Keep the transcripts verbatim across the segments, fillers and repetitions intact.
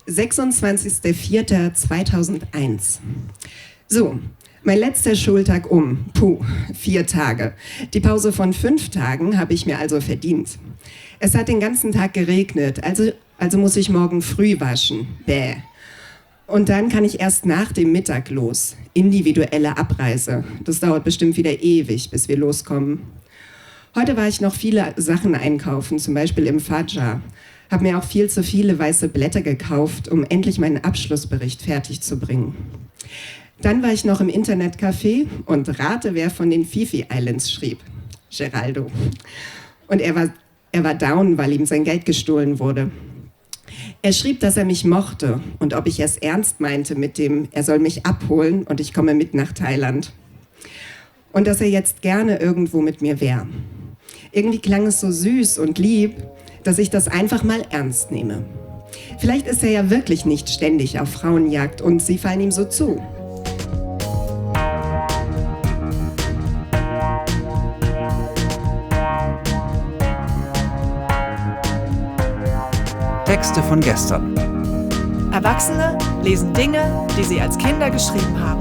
sechsundzwanzigster vierter zweitausendeins. So, mein letzter Schultag um. Puh, vier Tage. Die Pause von fünf Tagen habe ich mir also verdient. Es hat den ganzen Tag geregnet, also, also muss ich morgen früh waschen. Bäh. Und dann kann ich erst nach dem Mittag los. Individuelle Abreise. Das dauert bestimmt wieder ewig, bis wir loskommen. Heute war ich noch viele Sachen einkaufen, zum Beispiel im Fadja. Habe mir auch viel zu viele weiße Blätter gekauft, um endlich meinen Abschlussbericht fertig zu bringen. Dann war ich noch im Internetcafé und rate, wer von den Fifi Islands schrieb. Geraldo. Und er war, er war down, weil ihm sein Geld gestohlen wurde. Er schrieb, dass er mich mochte und ob ich es ernst meinte mit dem, er soll mich abholen und ich komme mit nach Thailand. Und dass er jetzt gerne irgendwo mit mir wäre. Irgendwie klang es so süß und lieb, dass ich das einfach mal ernst nehme. Vielleicht ist er ja wirklich nicht ständig auf Frauenjagd und sie fallen ihm so zu. Texte von gestern. Erwachsene lesen Dinge, die sie als Kinder geschrieben haben.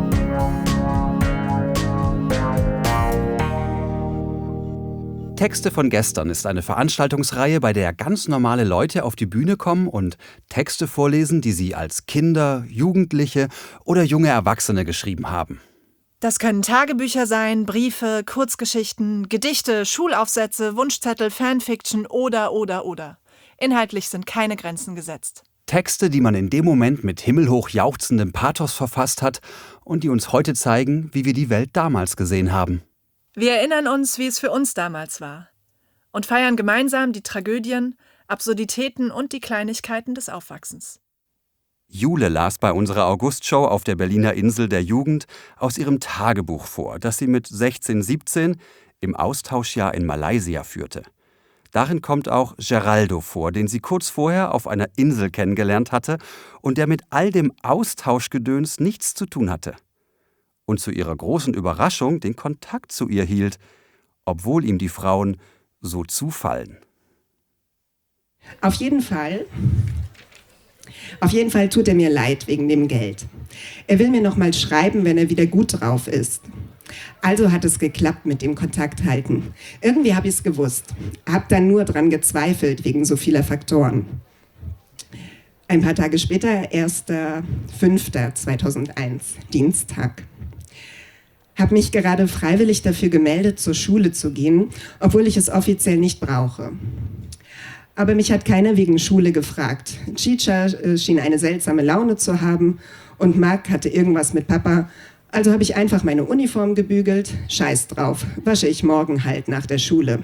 Texte von gestern ist eine Veranstaltungsreihe, bei der ganz normale Leute auf die Bühne kommen und Texte vorlesen, die sie als Kinder, Jugendliche oder junge Erwachsene geschrieben haben. Das können Tagebücher sein, Briefe, Kurzgeschichten, Gedichte, Schulaufsätze, Wunschzettel, Fanfiction oder, oder, oder. Inhaltlich sind keine Grenzen gesetzt. Texte, die man in dem Moment mit himmelhoch jauchzendem Pathos verfasst hat und die uns heute zeigen, wie wir die Welt damals gesehen haben. Wir erinnern uns, wie es für uns damals war und feiern gemeinsam die Tragödien, Absurditäten und die Kleinigkeiten des Aufwachsens. Jule las bei unserer Augustshow auf der Berliner Insel der Jugend aus ihrem Tagebuch vor, das sie mit sechzehn, siebzehn im Austauschjahr in Malaysia führte. Darin kommt auch Geraldo vor, den sie kurz vorher auf einer Insel kennengelernt hatte und der mit all dem Austauschgedöns nichts zu tun hatte. Und zu ihrer großen Überraschung den Kontakt zu ihr hielt, obwohl ihm die Frauen so zufallen. Auf jeden Fall, auf jeden Fall tut er mir leid wegen dem Geld. Er will mir noch mal schreiben, wenn er wieder gut drauf ist. Also hat es geklappt mit dem Kontakt halten. Irgendwie habe ich es gewusst, habe dann nur dran gezweifelt wegen so vieler Faktoren. Ein paar Tage später, erster fünfter zweitausendeins, Dienstag. Habe mich gerade freiwillig dafür gemeldet, zur Schule zu gehen, obwohl ich es offiziell nicht brauche. Aber mich hat keiner wegen Schule gefragt. Chicha schien eine seltsame Laune zu haben und Marc hatte irgendwas mit Papa. Also habe ich einfach meine Uniform gebügelt. Scheiß drauf, wasche ich morgen halt nach der Schule.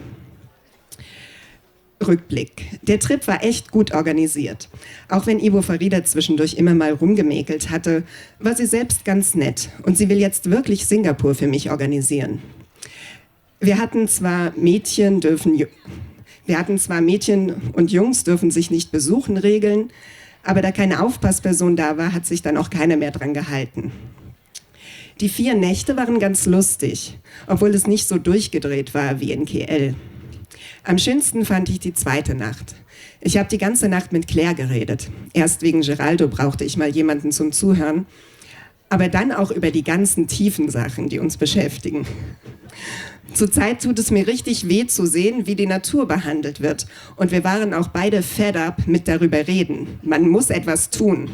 Rückblick. Der Trip war echt gut organisiert. Auch wenn Ivo Farida zwischendurch immer mal rumgemäkelt hatte, war sie selbst ganz nett und sie will jetzt wirklich Singapur für mich organisieren. Wir hatten zwar Mädchen dürfen, wir hatten zwar Mädchen und Jungs dürfen sich nicht besuchen Regeln, aber da keine Aufpassperson da war, hat sich dann auch keiner mehr dran gehalten. Die vier Nächte waren ganz lustig, obwohl es nicht so durchgedreht war wie in K L. Am schönsten fand ich die zweite Nacht. Ich habe die ganze Nacht mit Claire geredet. Erst wegen Geraldo brauchte ich mal jemanden zum Zuhören, aber dann auch über die ganzen tiefen Sachen, die uns beschäftigen. Zurzeit tut es mir richtig weh zu sehen, wie die Natur behandelt wird. Und wir waren auch beide fed up mit darüber reden. Man muss etwas tun.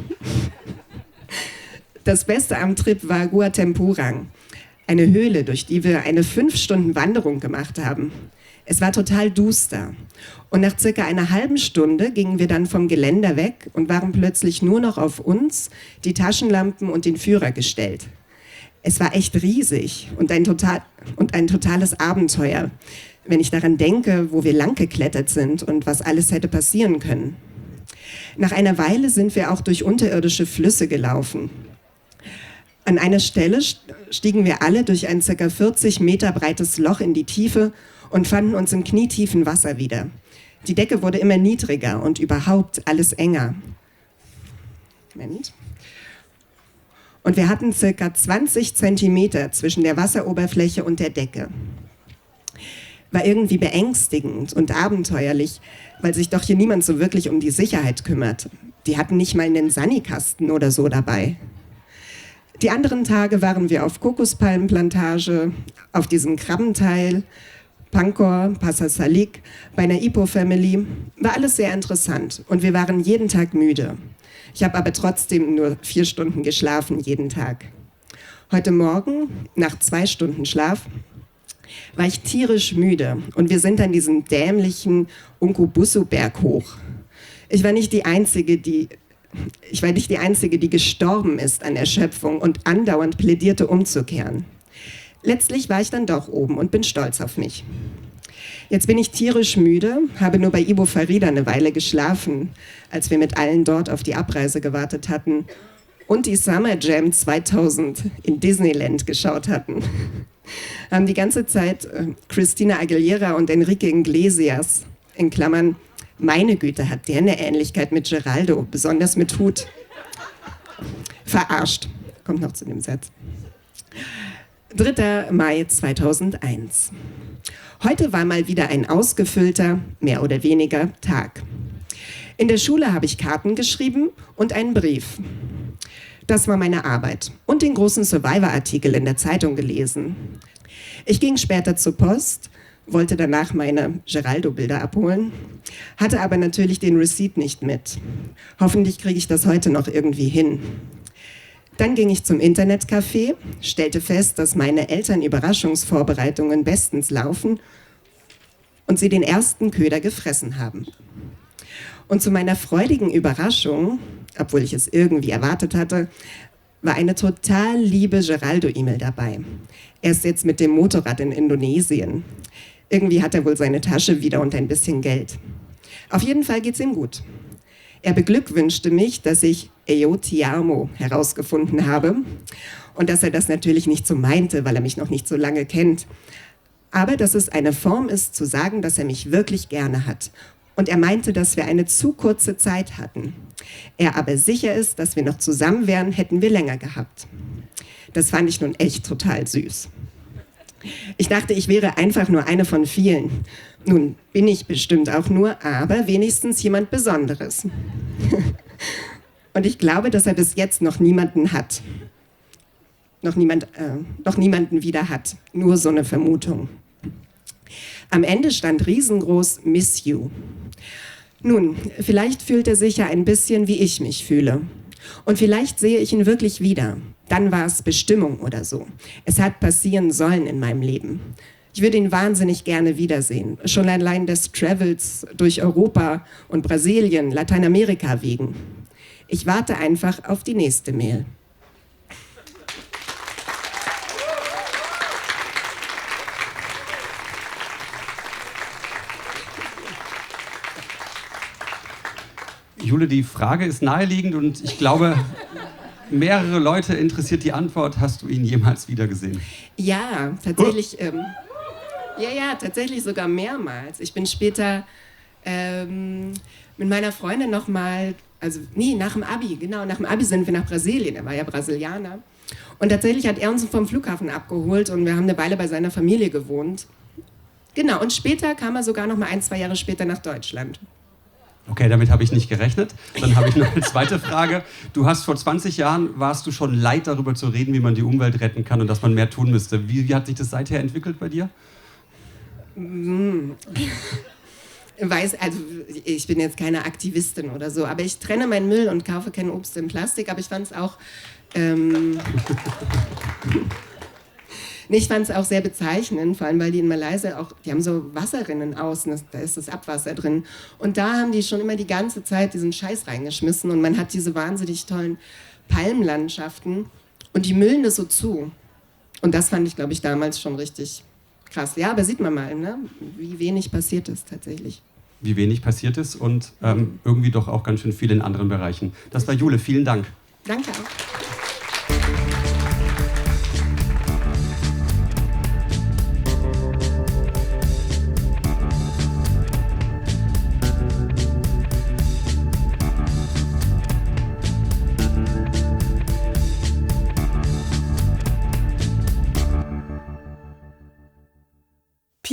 Das Beste am Trip war Gua Tempurang, eine Höhle, durch die wir eine fünf Stunden Wanderung gemacht haben. Es war total duster und nach circa einer halben Stunde gingen wir dann vom Geländer weg und waren plötzlich nur noch auf uns, die Taschenlampen und den Führer gestellt. Es war echt riesig und ein, total, und ein totales Abenteuer, wenn ich daran denke, wo wir lang geklettert sind und was alles hätte passieren können. Nach einer Weile sind wir auch durch unterirdische Flüsse gelaufen. An einer Stelle stiegen wir alle durch ein ca. vierzig Meter breites Loch in die Tiefe und fanden uns im knietiefen Wasser wieder. Die Decke wurde immer niedriger und überhaupt alles enger. Moment. Und wir hatten ca. zwanzig Zentimeter zwischen der Wasseroberfläche und der Decke. war irgendwie beängstigend und abenteuerlich, weil sich doch hier niemand so wirklich um die Sicherheit kümmert. Die hatten nicht mal einen Sanikasten oder so dabei. Die anderen Tage waren wir auf Kokospalmenplantage, auf diesem Krabbenteil, Pankor, Pasar Salik, bei einer Ipoh-Family. War alles sehr interessant und wir waren jeden Tag müde. Ich habe aber trotzdem nur vier Stunden geschlafen, jeden Tag. Heute Morgen, nach zwei Stunden Schlaf, war ich tierisch müde und wir sind an diesem dämlichen Unkubusu-Berg hoch. Ich war nicht die Einzige, die, ich war nicht die Einzige, die gestorben ist an Erschöpfung und andauernd plädierte, umzukehren. Letztlich war ich dann doch oben und bin stolz auf mich. Jetzt bin ich tierisch müde, habe nur bei Ibo Farida eine Weile geschlafen, als wir mit allen dort auf die Abreise gewartet hatten und die Summer Jam zweitausend in Disneyland geschaut hatten. Haben die ganze Zeit äh, Christina Aguilera und Enrique Iglesias, in Klammern, meine Güte, hat der eine Ähnlichkeit mit Geraldo, besonders mit Hut, verarscht. Kommt noch zu dem Satz. dritter Mai zweitausendeins. Heute war mal wieder ein ausgefüllter, mehr oder weniger, Tag. In der Schule habe ich Karten geschrieben und einen Brief. Das war meine Arbeit und den großen Survivor-Artikel in der Zeitung gelesen. Ich ging später zur Post, wollte danach meine Geraldo-Bilder abholen, hatte aber natürlich den Receipt nicht mit. Hoffentlich kriege ich das heute noch irgendwie hin. Dann ging ich zum Internetcafé, stellte fest, dass meine Eltern-Überraschungsvorbereitungen bestens laufen und sie den ersten Köder gefressen haben. Und zu meiner freudigen Überraschung, obwohl ich es irgendwie erwartet hatte, war eine total liebe Geraldo-E-Mail dabei. Er ist jetzt mit dem Motorrad in Indonesien. Irgendwie hat er wohl seine Tasche wieder und ein bisschen Geld. Auf jeden Fall geht's ihm gut. Er beglückwünschte mich, dass ich Eyo Ti Amo herausgefunden habe und dass er das natürlich nicht so meinte, weil er mich noch nicht so lange kennt. Aber dass es eine Form ist, zu sagen, dass er mich wirklich gerne hat. Und er meinte, dass wir eine zu kurze Zeit hatten. Er aber sicher ist, dass wir noch zusammen wären, hätten wir länger gehabt. Das fand ich nun echt total süß. Ich dachte, ich wäre einfach nur eine von vielen. Nun bin ich bestimmt auch nur, aber wenigstens jemand Besonderes. Und ich glaube, dass er bis jetzt noch niemanden hat. Noch, niemand, äh, noch niemanden wieder hat. Nur so eine Vermutung. Am Ende stand riesengroß Miss You. Nun, vielleicht fühlt er sich ja ein bisschen, wie ich mich fühle. Und vielleicht sehe ich ihn wirklich wieder. Dann war es Bestimmung oder so. Es hat passieren sollen in meinem Leben. Ich würde ihn wahnsinnig gerne wiedersehen. Schon allein des Travels durch Europa und Brasilien, Lateinamerika wegen. Ich warte einfach auf die nächste Mail. Jule, die Frage ist naheliegend und ich glaube, mehrere Leute interessiert die Antwort. Hast du ihn jemals wiedergesehen? Ja, tatsächlich. Ähm, ja, ja, tatsächlich sogar mehrmals. Ich bin später ähm, mit meiner Freundin nochmal, also nee, nach dem Abi, genau, nach dem Abi sind wir nach Brasilien. Er war ja Brasilianer. Und tatsächlich hat er uns vom Flughafen abgeholt und wir haben eine Weile bei seiner Familie gewohnt. Genau, und später kam er sogar noch mal ein, zwei Jahre später nach Deutschland. Okay, damit habe ich nicht gerechnet. Dann habe ich noch eine zweite Frage. Du hast vor zwanzig Jahren, warst du schon leid, darüber zu reden, wie man die Umwelt retten kann und dass man mehr tun müsste. Wie, wie hat sich das seither entwickelt bei dir? Hm. Weiß, also ich bin jetzt keine Aktivistin oder so, aber ich trenne meinen Müll und kaufe kein Obst in Plastik, aber ich fand es auch... Ähm Ich fand es auch sehr bezeichnend, vor allem weil die in Malaysia auch, die haben so Wasserrinnen außen, da ist das Abwasser drin. Und da haben die schon immer die ganze Zeit diesen Scheiß reingeschmissen und man hat diese wahnsinnig tollen Palmenlandschaften und die müllen das so zu. Und das fand ich, glaube ich, damals schon richtig krass. Ja, aber sieht man mal, ne? Wie wenig passiert ist tatsächlich. Wie wenig passiert ist und ähm, irgendwie doch auch ganz schön viel in anderen Bereichen. Das war Jule, vielen Dank. Danke auch.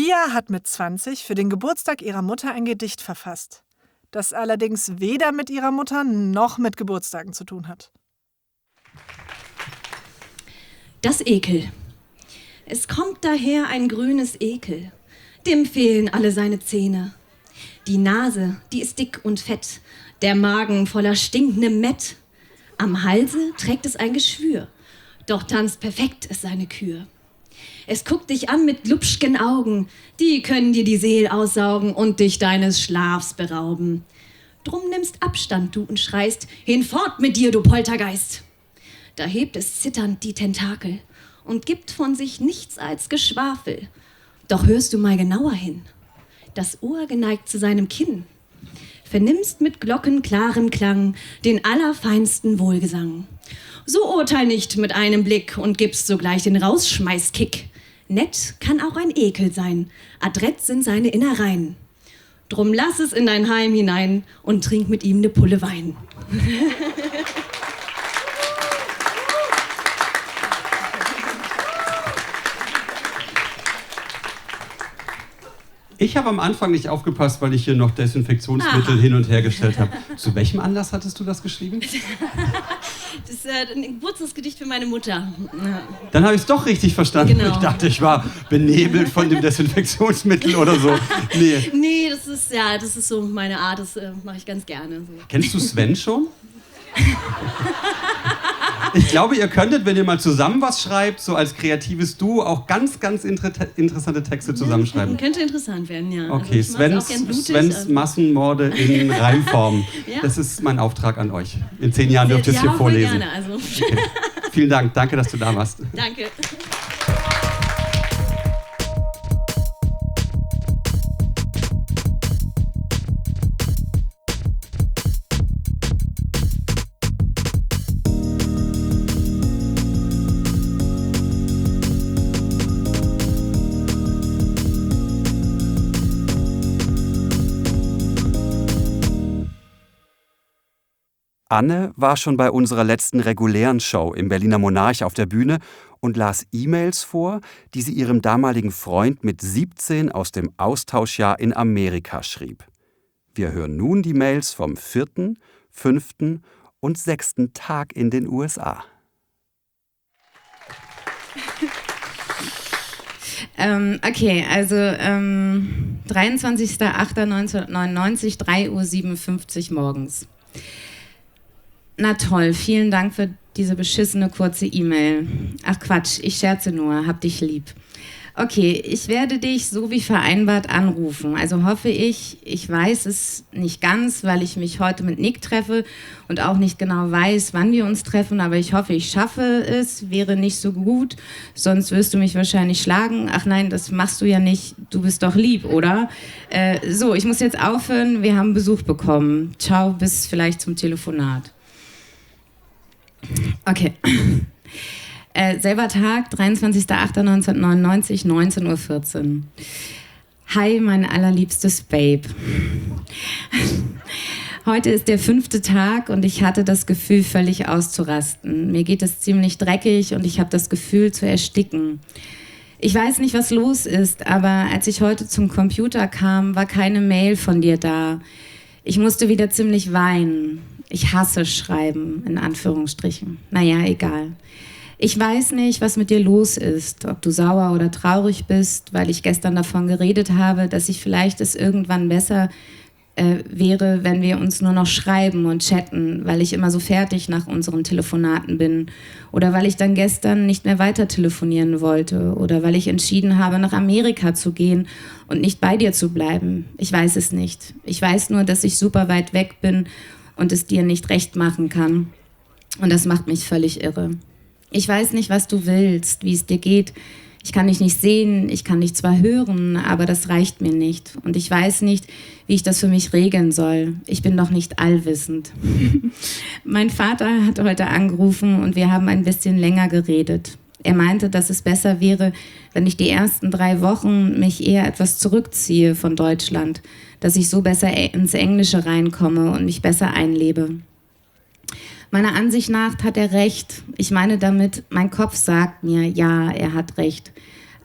Pia hat mit zwanzig für den Geburtstag ihrer Mutter ein Gedicht verfasst, das allerdings weder mit ihrer Mutter noch mit Geburtstagen zu tun hat. Das Ekel. Es kommt daher ein grünes Ekel, dem fehlen alle seine Zähne. Die Nase, die ist dick und fett, der Magen voller stinkendem Mett. Am Halse trägt es ein Geschwür, doch tanzt perfekt ist seine Kür. Es guckt dich an mit glubschgen Augen, die können dir die Seel aussaugen und dich deines Schlafs berauben. Drum nimmst Abstand du und schreist, hinfort mit dir, du Poltergeist. Da hebt es zitternd die Tentakel und gibt von sich nichts als Geschwafel. Doch hörst du mal genauer hin, das Ohr geneigt zu seinem Kinn, vernimmst mit glockenklarem Klang den allerfeinsten Wohlgesang. So urteil nicht mit einem Blick und gibst sogleich den Rausschmeißkick. Nett kann auch ein Ekel sein, adrett sind seine Innereien. Drum lass es in dein Heim hinein und trink mit ihm ne Pulle Wein. Ich habe am Anfang nicht aufgepasst, weil ich hier noch Desinfektionsmittel Aha. hin und her gestellt habe. Zu welchem Anlass hattest du das geschrieben? Das ist äh, ein Geburtstagsgedicht für meine Mutter. Ja. Dann habe ich es doch richtig verstanden. Genau. Ich dachte, ich war benebelt von dem Desinfektionsmittel oder so. Nee, nee das, ist, ja, das ist so meine Art, das äh, mache ich ganz gerne. So. Kennst du Sven schon? Ich glaube, ihr könntet, wenn ihr mal zusammen was schreibt, so als kreatives Duo, auch ganz, ganz inter- interessante Texte zusammenschreiben. Könnte interessant werden, ja. Okay, also Svens, blutig, Svens also. Massenmorde in Reimform. Ja. Das ist mein Auftrag an euch. In zehn Jahren dürft ihr es hier vorlesen. Gerne, also. Okay. Vielen Dank, danke, dass du da warst. Danke. Anne war schon bei unserer letzten regulären Show im Berliner Monarch auf der Bühne und las E-Mails vor, die sie ihrem damaligen Freund mit siebzehn aus dem Austauschjahr in Amerika schrieb. Wir hören nun die Mails vom vierten, fünften und sechsten Tag in den U S A. Ähm, okay, also ähm, dreiundzwanzigster achter neunzehnhundertneunundneunzig, drei Uhr siebenundfünfzig morgens. Na toll, vielen Dank für diese beschissene kurze E-Mail. Ach Quatsch, ich scherze nur, hab dich lieb. Okay, ich werde dich so wie vereinbart anrufen. Also hoffe ich, ich weiß es nicht ganz, weil ich mich heute mit Nick treffe und auch nicht genau weiß, wann wir uns treffen, aber ich hoffe, ich schaffe es, wäre nicht so gut, sonst wirst du mich wahrscheinlich schlagen. Ach nein, das machst du ja nicht, du bist doch lieb, oder? Äh, so, ich muss jetzt aufhören, wir haben Besuch bekommen. Ciao, bis vielleicht zum Telefonat. Okay. Äh, selber Tag, dreiundzwanzigster achter neunzehnhundertneunundneunzig, neunzehn Uhr vierzehn. Hi, mein allerliebstes Babe. Heute ist der fünfte Tag und ich hatte das Gefühl, völlig auszurasten. Mir geht es ziemlich dreckig und ich habe das Gefühl, zu ersticken. Ich weiß nicht, was los ist, aber als ich heute zum Computer kam, war keine Mail von dir da. Ich musste wieder ziemlich weinen. Ich hasse Schreiben, in Anführungsstrichen. Naja, egal. Ich weiß nicht, was mit dir los ist, ob du sauer oder traurig bist, weil ich gestern davon geredet habe, dass ich vielleicht es irgendwann besser äh, wäre, wenn wir uns nur noch schreiben und chatten, weil ich immer so fertig nach unseren Telefonaten bin oder weil ich dann gestern nicht mehr weiter telefonieren wollte oder weil ich entschieden habe, nach Amerika zu gehen und nicht bei dir zu bleiben. Ich weiß es nicht. Ich weiß nur, dass ich super weit weg bin und es dir nicht recht machen kann. Und das macht mich völlig irre. Ich weiß nicht, was du willst, wie es dir geht. Ich kann dich nicht sehen, ich kann dich zwar hören, aber das reicht mir nicht. Und ich weiß nicht, wie ich das für mich regeln soll. Ich bin doch nicht allwissend. Mein Vater hat heute angerufen und wir haben ein bisschen länger geredet. Er meinte, dass es besser wäre, wenn ich die ersten drei Wochen mich eher etwas zurückziehe von Deutschland, dass ich so besser ins Englische reinkomme und mich besser einlebe. Meiner Ansicht nach hat er recht. Ich meine damit, mein Kopf sagt mir, ja, er hat recht.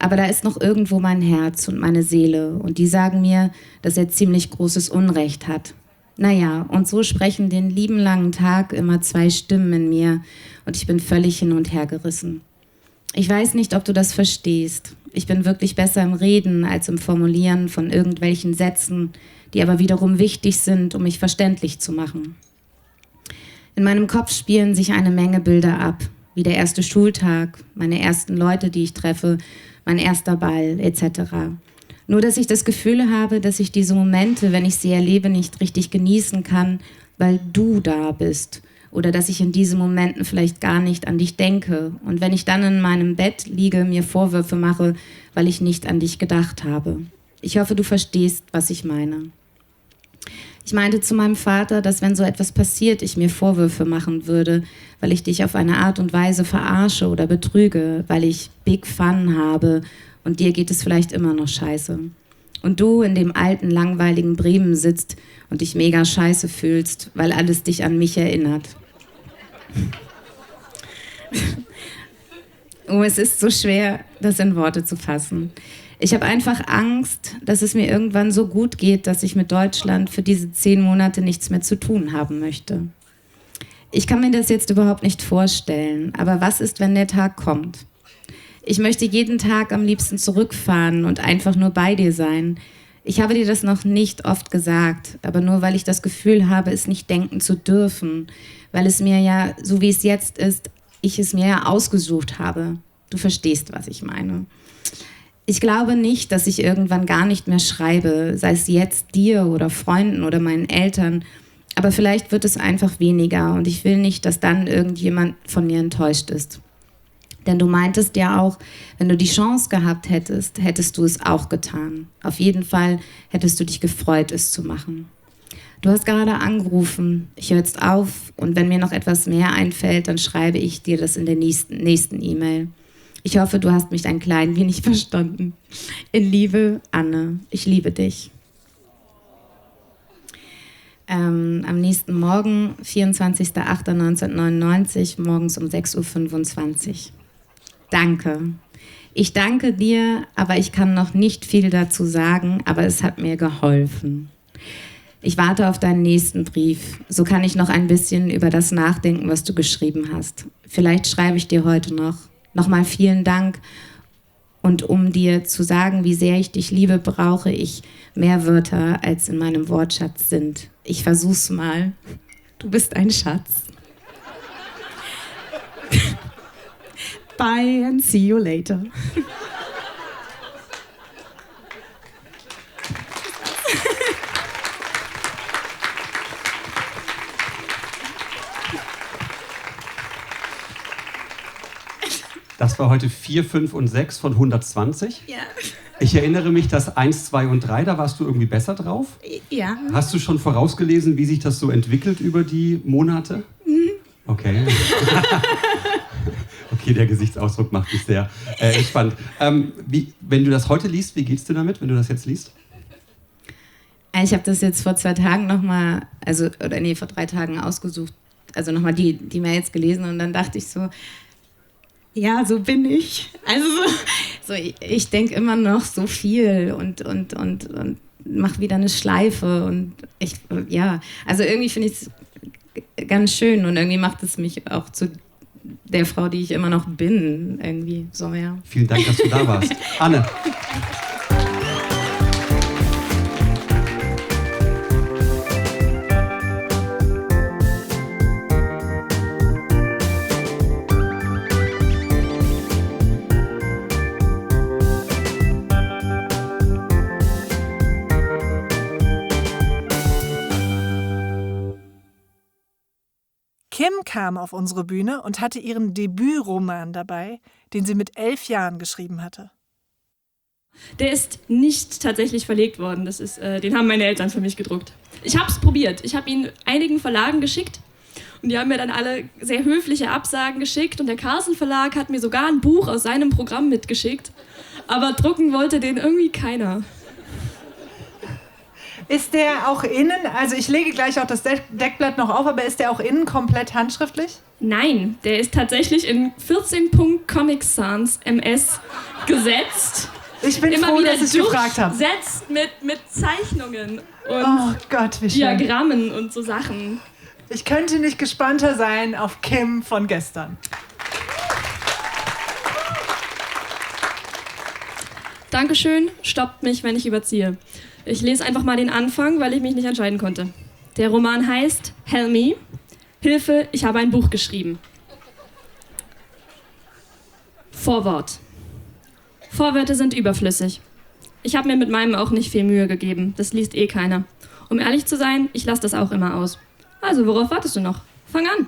Aber da ist noch irgendwo mein Herz und meine Seele und die sagen mir, dass er ziemlich großes Unrecht hat. Naja, und so sprechen den lieben langen Tag immer zwei Stimmen in mir und ich bin völlig hin und her gerissen. Ich weiß nicht, ob du das verstehst. Ich bin wirklich besser im Reden als im Formulieren von irgendwelchen Sätzen, die aber wiederum wichtig sind, um mich verständlich zu machen. In meinem Kopf spielen sich eine Menge Bilder ab, wie der erste Schultag, meine ersten Leute, die ich treffe, mein erster Ball et cetera. Nur, dass ich das Gefühl habe, dass ich diese Momente, wenn ich sie erlebe, nicht richtig genießen kann, weil du da bist. Oder dass ich in diesen Momenten vielleicht gar nicht an dich denke. Und wenn ich dann in meinem Bett liege, mir Vorwürfe mache, weil ich nicht an dich gedacht habe. Ich hoffe, du verstehst, was ich meine. Ich meinte zu meinem Vater, dass wenn so etwas passiert, ich mir Vorwürfe machen würde, weil ich dich auf eine Art und Weise verarsche oder betrüge, weil ich Big Fun habe und dir geht es vielleicht immer noch scheiße. Und du in dem alten, langweiligen Bremen sitzt und dich mega scheiße fühlst, weil alles dich an mich erinnert. Oh, es ist so schwer, das in Worte zu fassen. Ich habe einfach Angst, dass es mir irgendwann so gut geht, dass ich mit Deutschland für diese zehn Monate nichts mehr zu tun haben möchte. Ich kann mir das jetzt überhaupt nicht vorstellen, aber was ist, wenn der Tag kommt? Ich möchte jeden Tag am liebsten zurückfahren und einfach nur bei dir sein. Ich habe dir das noch nicht oft gesagt, aber nur weil ich das Gefühl habe, es nicht denken zu dürfen, weil es mir ja, so wie es jetzt ist, ich es mir ja ausgesucht habe. Du verstehst, was ich meine. Ich glaube nicht, dass ich irgendwann gar nicht mehr schreibe, sei es jetzt dir oder Freunden oder meinen Eltern, aber vielleicht wird es einfach weniger und ich will nicht, dass dann irgendjemand von mir enttäuscht ist. Denn du meintest ja auch, wenn du die Chance gehabt hättest, hättest du es auch getan. Auf jeden Fall hättest du dich gefreut, es zu machen. Du hast gerade angerufen, ich höre jetzt auf und wenn mir noch etwas mehr einfällt, dann schreibe ich dir das in der nächsten, nächsten E-Mail. Ich hoffe, du hast mich ein klein wenig verstanden. In Liebe, Anne, ich liebe dich. Ähm, am nächsten Morgen, vierundzwanzigster achter neunzehnhundertneunundneunzig, morgens um sechs Uhr fünfundzwanzig. Danke. Ich danke dir, aber ich kann noch nicht viel dazu sagen, aber es hat mir geholfen. Ich warte auf deinen nächsten Brief. So kann ich noch ein bisschen über das nachdenken, was du geschrieben hast. Vielleicht schreibe ich dir heute noch. Nochmal vielen Dank. Und um dir zu sagen, wie sehr ich dich liebe, brauche ich mehr Wörter, als in meinem Wortschatz sind. Ich versuch's mal. Du bist ein Schatz. Bye and see you later. Das war heute vier, fünf und sechs von hundertzwanzig. Ja. Ich erinnere mich, dass eins, zwei und drei, da warst du irgendwie besser drauf. Ja. Hast du schon vorausgelesen, wie sich das so entwickelt über die Monate? Mhm. Okay. Okay, der Gesichtsausdruck macht mich sehr äh, entspannt. Ähm, wie, wenn du das heute liest, wie geht's dir damit, wenn du das jetzt liest? Ich habe das jetzt vor zwei Tagen nochmal, also, oder nee, vor drei Tagen ausgesucht, also nochmal die, die Mails gelesen und dann dachte ich so, ja, so bin ich. Also so, so ich, ich denke immer noch so viel und, und, und, und mache wieder eine Schleife und ich, ja, also irgendwie finde ich es ganz schön und irgendwie macht es mich auch zu der Frau, die ich immer noch bin, irgendwie so, ja. Vielen Dank, dass du da warst. Anne. Kim kam auf unsere Bühne und hatte ihren Debütroman dabei, den sie mit elf Jahren geschrieben hatte. Der ist nicht tatsächlich verlegt worden. Das ist, äh, den haben meine Eltern für mich gedruckt. Ich habe es probiert. Ich habe ihn einigen Verlagen geschickt und die haben mir dann alle sehr höfliche Absagen geschickt und der Carlsen Verlag hat mir sogar ein Buch aus seinem Programm mitgeschickt. Aber drucken wollte den irgendwie keiner. Ist der auch innen, also ich lege gleich auch das Deck- Deckblatt noch auf, aber ist der auch innen komplett handschriftlich? Nein, der ist tatsächlich in vierzehn Punkt Comic Sans M S gesetzt. Ich bin Immer froh, wieder dass ich gefragt habe. durchsetzt mit, mit Zeichnungen und Oh Gott, wie schön. Diagrammen und so Sachen. Ich könnte nicht gespannter sein auf Kim von gestern. Dankeschön, stoppt mich, wenn ich überziehe. Ich lese einfach mal den Anfang, weil ich mich nicht entscheiden konnte. Der Roman heißt Helmi. Hilfe, ich habe ein Buch geschrieben. Vorwort. Vorwörter sind überflüssig. Ich habe mir mit meinem auch nicht viel Mühe gegeben. Das liest eh keiner. Um ehrlich zu sein, ich lasse das auch immer aus. Also, worauf wartest du noch? Fang an.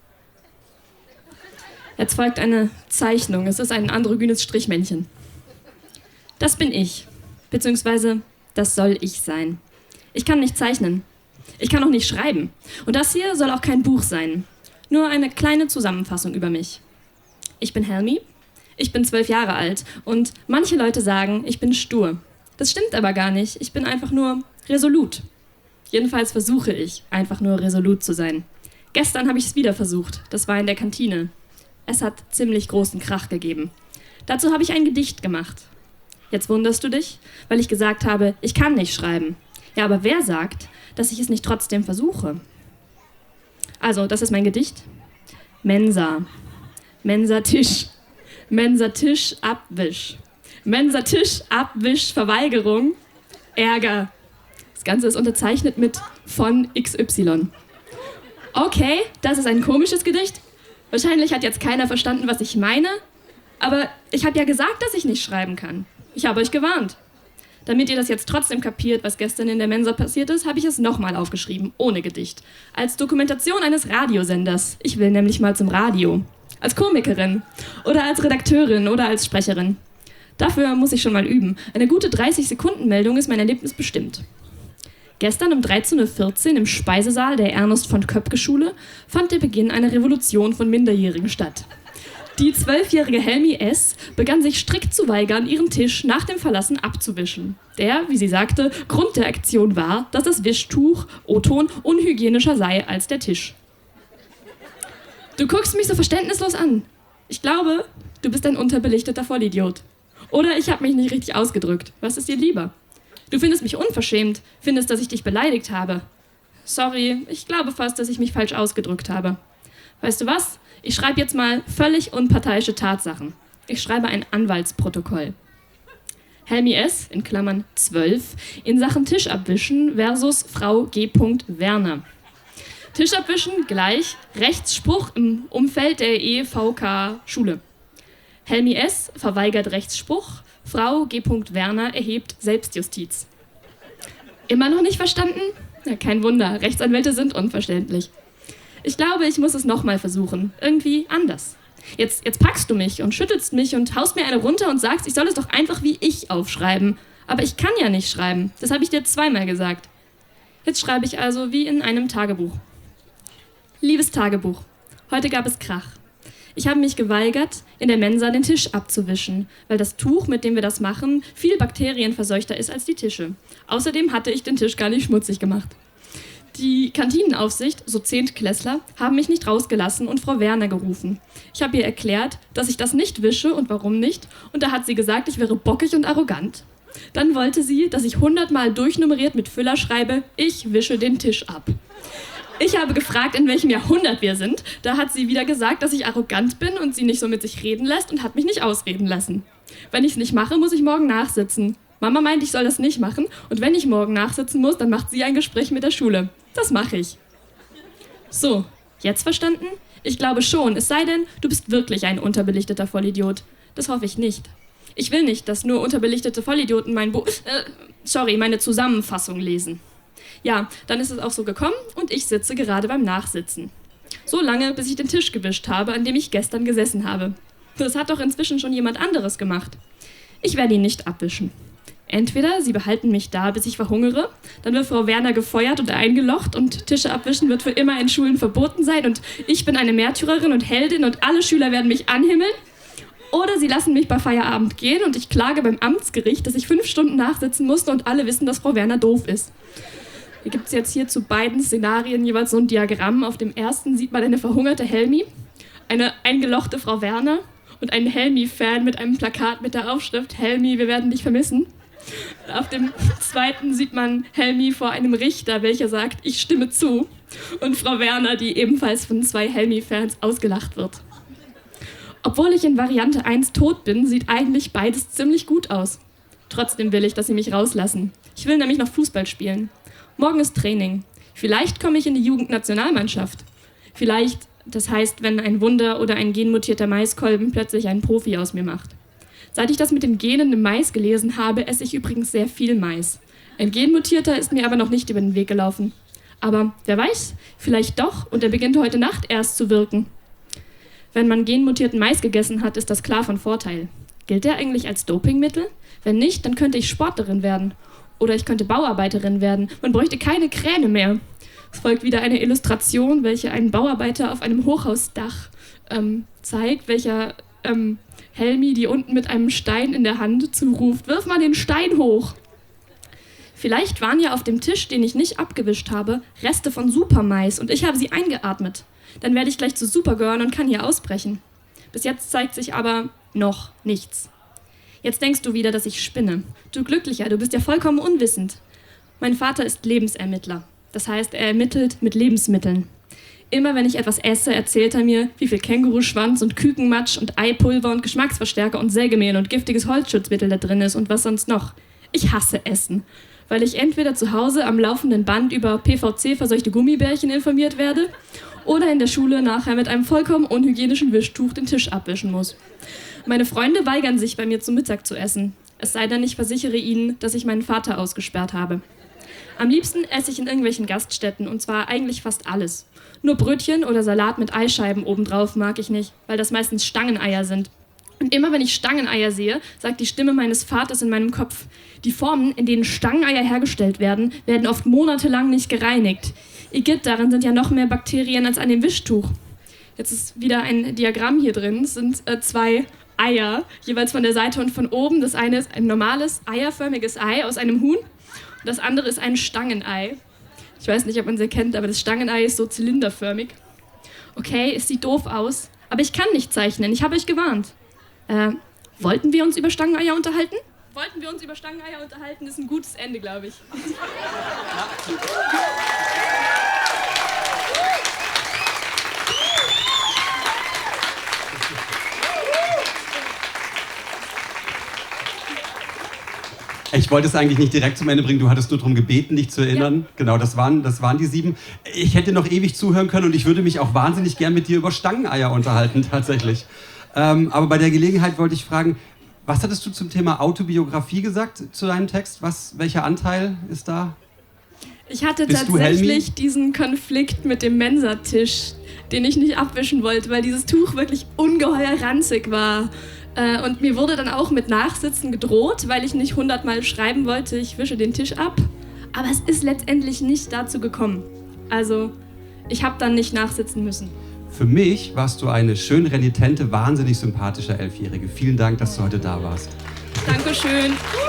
Jetzt folgt eine Zeichnung. Es ist ein androgynes Strichmännchen. Das bin ich. Beziehungsweise, das soll ich sein. Ich kann nicht zeichnen. Ich kann auch nicht schreiben. Und das hier soll auch kein Buch sein. Nur eine kleine Zusammenfassung über mich. Ich bin Helmi. Ich bin zwölf Jahre alt. Und manche Leute sagen, ich bin stur. Das stimmt aber gar nicht. Ich bin einfach nur resolut. Jedenfalls versuche ich, einfach nur resolut zu sein. Gestern habe ich es wieder versucht. Das war in der Kantine. Es hat ziemlich großen Krach gegeben. Dazu habe ich ein Gedicht gemacht. Jetzt wunderst du dich, weil ich gesagt habe, ich kann nicht schreiben. Ja, aber wer sagt, dass ich es nicht trotzdem versuche? Also, das ist mein Gedicht. Mensa. Mensa-Tisch. Mensa-Tisch, Abwisch. Mensa-Tisch, Abwisch, Verweigerung, Ärger. Das Ganze ist unterzeichnet mit von X Y. Okay, das ist ein komisches Gedicht. Wahrscheinlich hat jetzt keiner verstanden, was ich meine. Aber ich habe ja gesagt, dass ich nicht schreiben kann. Ich habe euch gewarnt. Damit ihr das jetzt trotzdem kapiert, was gestern in der Mensa passiert ist, habe ich es nochmal aufgeschrieben, ohne Gedicht. Als Dokumentation eines Radiosenders. Ich will nämlich mal zum Radio. Als Komikerin. Oder als Redakteurin oder als Sprecherin. Dafür muss ich schon mal üben. Eine gute dreißig-Sekunden-Meldung ist mein Erlebnis bestimmt. Gestern um dreizehn Uhr vierzehn im Speisesaal der Ernst-von-Köpke-Schule fand der Beginn einer Revolution von Minderjährigen statt. Die zwölfjährige Helmi S. begann sich strikt zu weigern, ihren Tisch nach dem Verlassen abzuwischen. Der, wie sie sagte, Grund der Aktion war, dass das Wischtuch, O-Ton, unhygienischer sei als der Tisch. Du guckst mich so verständnislos an. Ich glaube, du bist ein unterbelichteter Vollidiot. Oder ich habe mich nicht richtig ausgedrückt. Was ist dir lieber? Du findest mich unverschämt, findest, dass ich dich beleidigt habe. Sorry, ich glaube fast, dass ich mich falsch ausgedrückt habe. Weißt du was? Ich schreibe jetzt mal völlig unparteiische Tatsachen. Ich schreibe ein Anwaltsprotokoll. Helmi S., in Klammern zwölf, in Sachen Tischabwischen versus Frau G. Werner. Tischabwischen gleich Rechtsspruch im Umfeld der E V K-Schule. Helmi S. verweigert Rechtsspruch, Frau G. Werner erhebt Selbstjustiz. Immer noch nicht verstanden? Ja, kein Wunder, Rechtsanwälte sind unverständlich. Ich glaube, ich muss es nochmal versuchen. Irgendwie anders. Jetzt, jetzt packst du mich und schüttelst mich und haust mir eine runter und sagst, ich soll es doch einfach wie ich aufschreiben. Aber ich kann ja nicht schreiben. Das habe ich dir zweimal gesagt. Jetzt schreibe ich also wie in einem Tagebuch. Liebes Tagebuch, heute gab es Krach. Ich habe mich geweigert, in der Mensa den Tisch abzuwischen, weil das Tuch, mit dem wir das machen, viel bakterienverseuchter ist als die Tische. Außerdem hatte ich den Tisch gar nicht schmutzig gemacht. Die Kantinenaufsicht, so Zehntklässler, haben mich nicht rausgelassen und Frau Werner gerufen. Ich habe ihr erklärt, dass ich das nicht wische und warum nicht. Und da hat sie gesagt, ich wäre bockig und arrogant. Dann wollte sie, dass ich hundertmal durchnummeriert mit Füller schreibe, ich wische den Tisch ab. Ich habe gefragt, in welchem Jahrhundert wir sind. Da hat sie wieder gesagt, dass ich arrogant bin und sie nicht so mit sich reden lässt und hat mich nicht ausreden lassen. Wenn ich es nicht mache, muss ich morgen nachsitzen. Mama meint, ich soll das nicht machen und wenn ich morgen nachsitzen muss, dann macht sie ein Gespräch mit der Schule. Das mache ich. So, jetzt verstanden? Ich glaube schon, es sei denn, du bist wirklich ein unterbelichteter Vollidiot. Das hoffe ich nicht. Ich will nicht, dass nur unterbelichtete Vollidioten mein Buch, äh, sorry, meine Zusammenfassung lesen. Ja, dann ist es auch so gekommen und ich sitze gerade beim Nachsitzen. So lange, bis ich den Tisch gewischt habe, an dem ich gestern gesessen habe. Das hat doch inzwischen schon jemand anderes gemacht. Ich werde ihn nicht abwischen. Entweder sie behalten mich da, bis ich verhungere, dann wird Frau Werner gefeuert und eingelocht und Tische abwischen wird für immer in Schulen verboten sein und ich bin eine Märtyrerin und Heldin und alle Schüler werden mich anhimmeln. Oder sie lassen mich bei Feierabend gehen und ich klage beim Amtsgericht, dass ich fünf Stunden nachsitzen musste und alle wissen, dass Frau Werner doof ist. Hier gibt es jetzt hier zu beiden Szenarien jeweils so ein Diagramm. Auf dem ersten sieht man eine verhungerte Helmi, eine eingelochte Frau Werner und einen Helmi-Fan mit einem Plakat mit der Aufschrift „Helmi, wir werden dich vermissen". Auf dem zweiten sieht man Helmi vor einem Richter, welcher sagt, ich stimme zu. Und Frau Werner, die ebenfalls von zwei Helmi-Fans ausgelacht wird. Obwohl ich in Variante eins tot bin, sieht eigentlich beides ziemlich gut aus. Trotzdem will ich, dass sie mich rauslassen. Ich will nämlich noch Fußball spielen. Morgen ist Training. Vielleicht komme ich in die Jugendnationalmannschaft. Vielleicht, das heißt, wenn ein Wunder oder ein genmutierter Maiskolben plötzlich einen Profi aus mir macht. Seit ich das mit dem Genen im Mais gelesen habe, esse ich übrigens sehr viel Mais. Ein genmutierter ist mir aber noch nicht über den Weg gelaufen. Aber wer weiß, vielleicht doch und er beginnt heute Nacht erst zu wirken. Wenn man genmutierten Mais gegessen hat, ist das klar von Vorteil. Gilt der eigentlich als Dopingmittel? Wenn nicht, dann könnte ich Sportlerin werden. Oder ich könnte Bauarbeiterin werden. Man bräuchte keine Kräne mehr. Es folgt wieder eine Illustration, welche einen Bauarbeiter auf einem Hochhausdach ähm, zeigt, welcher ähm, Helmi, die unten mit einem Stein in der Hand zuruft, wirf mal den Stein hoch. Vielleicht waren ja auf dem Tisch, den ich nicht abgewischt habe, Reste von Supermais und ich habe sie eingeatmet. Dann werde ich gleich zu Supergirl und kann hier ausbrechen. Bis jetzt zeigt sich aber noch nichts. Jetzt denkst du wieder, dass ich spinne. Du Glücklicher, du bist ja vollkommen unwissend. Mein Vater ist Lebensermittler. Das heißt, er ermittelt mit Lebensmitteln. Immer wenn ich etwas esse, erzählt er mir, wie viel Känguruschwanz und Kükenmatsch und Eipulver und Geschmacksverstärker und Sägemehl und giftiges Holzschutzmittel da drin ist und was sonst noch. Ich hasse Essen, weil ich entweder zu Hause am laufenden Band über P V C-verseuchte Gummibärchen informiert werde oder in der Schule nachher mit einem vollkommen unhygienischen Wischtuch den Tisch abwischen muss. Meine Freunde weigern sich, bei mir zu Mittag zu essen. Es sei denn, ich versichere ihnen, dass ich meinen Vater ausgesperrt habe. Am liebsten esse ich in irgendwelchen Gaststätten und zwar eigentlich fast alles. Nur Brötchen oder Salat mit Eischeiben obendrauf mag ich nicht, weil das meistens Stangeneier sind. Und immer wenn ich Stangeneier sehe, sagt die Stimme meines Vaters in meinem Kopf, die Formen, in denen Stangeneier hergestellt werden, werden oft monatelang nicht gereinigt. Igitt, darin sind ja noch mehr Bakterien als an dem Wischtuch. Jetzt ist wieder ein Diagramm hier drin. Es sind äh, zwei Eier, jeweils von der Seite und von oben. Das eine ist ein normales, eierförmiges Ei aus einem Huhn. Und das andere ist ein Stangenei. Ich weiß nicht, ob man sie kennt, aber das Stangenei ist so zylinderförmig. Okay, es sieht doof aus, aber ich kann nicht zeichnen. Ich habe euch gewarnt. Äh, wollten wir uns über Stangeneier unterhalten? Wollten wir uns über Stangeneier unterhalten? Das ist ein gutes Ende, glaube ich. Ich wollte es eigentlich nicht direkt zum Ende bringen, du hattest nur darum gebeten, dich zu erinnern. Ja. Genau, das waren, das waren die sieben. Ich hätte noch ewig zuhören können und ich würde mich auch wahnsinnig gern mit dir über Stangeneier unterhalten, tatsächlich. Ähm, aber bei der Gelegenheit wollte ich fragen, was hattest du zum Thema Autobiografie gesagt zu deinem Text? Was, welcher Anteil ist da? Ich hatte Bist tatsächlich diesen Konflikt mit dem Mensatisch, den ich nicht abwischen wollte, weil dieses Tuch wirklich ungeheuer ranzig war. Und mir wurde dann auch mit Nachsitzen gedroht, weil ich nicht hundertmal schreiben wollte, ich wische den Tisch ab. Aber es ist letztendlich nicht dazu gekommen. Also, ich habe dann nicht nachsitzen müssen. Für mich warst du eine schön renitente, wahnsinnig sympathische Elfjährige. Vielen Dank, dass du heute da warst. Dankeschön.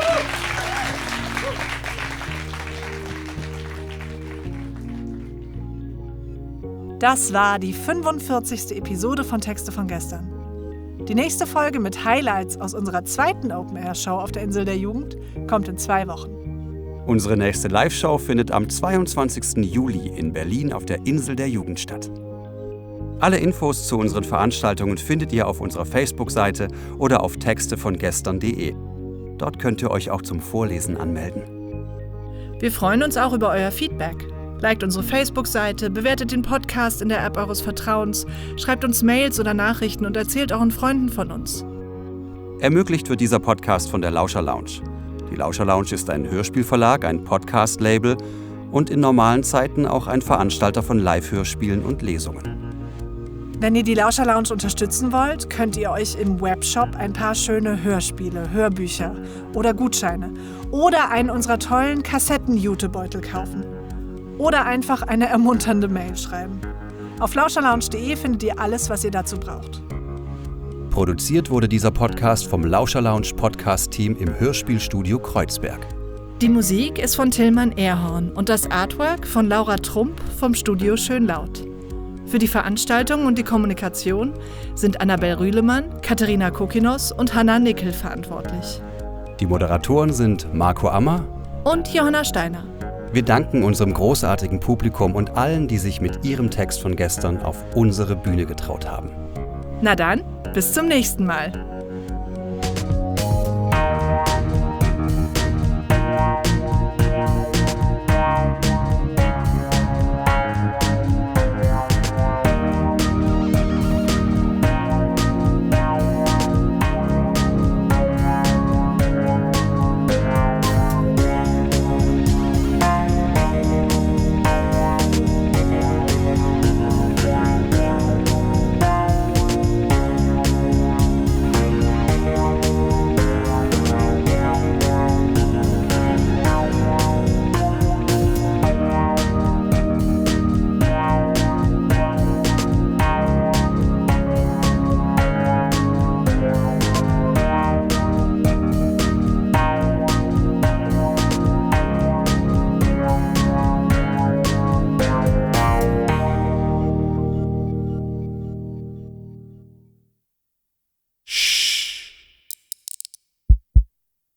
Das war die fünfundvierzigste Episode von Texte von gestern. Die nächste Folge mit Highlights aus unserer zweiten Open-Air-Show auf der Insel der Jugend kommt in zwei Wochen. Unsere nächste Live-Show findet am zweiundzwanzigsten Juli in Berlin auf der Insel der Jugend statt. Alle Infos zu unseren Veranstaltungen findet ihr auf unserer Facebook-Seite oder auf texte von gestern punkt de. Dort könnt ihr euch auch zum Vorlesen anmelden. Wir freuen uns auch über euer Feedback. Liked unsere Facebook-Seite, bewertet den Podcast in der App eures Vertrauens, schreibt uns Mails oder Nachrichten und erzählt euren Freunden von uns. Ermöglicht wird dieser Podcast von der Lauscher Lounge. Die Lauscher Lounge ist ein Hörspielverlag, ein Podcast-Label und in normalen Zeiten auch ein Veranstalter von Live-Hörspielen und Lesungen. Wenn ihr die Lauscher Lounge unterstützen wollt, könnt ihr euch im Webshop ein paar schöne Hörspiele, Hörbücher oder Gutscheine oder einen unserer tollen Kassetten-Jutebeutel kaufen. Oder einfach eine ermunternde Mail schreiben. Auf lauscherlounge punkt de findet ihr alles, was ihr dazu braucht. Produziert wurde dieser Podcast vom Lauscher Lounge Podcast-Team im Hörspielstudio Kreuzberg. Die Musik ist von Tillmann Erhorn und das Artwork von Laura Trump vom Studio Schönlaut. Für die Veranstaltung und die Kommunikation sind Annabel Rühlemann, Katharina Kokinos und Hanna Nickel verantwortlich. Die Moderatoren sind Marco Ammer Und Johanna Steiner. Wir danken unserem großartigen Publikum und allen, die sich mit ihrem Text von gestern auf unsere Bühne getraut haben. Na dann, bis zum nächsten Mal.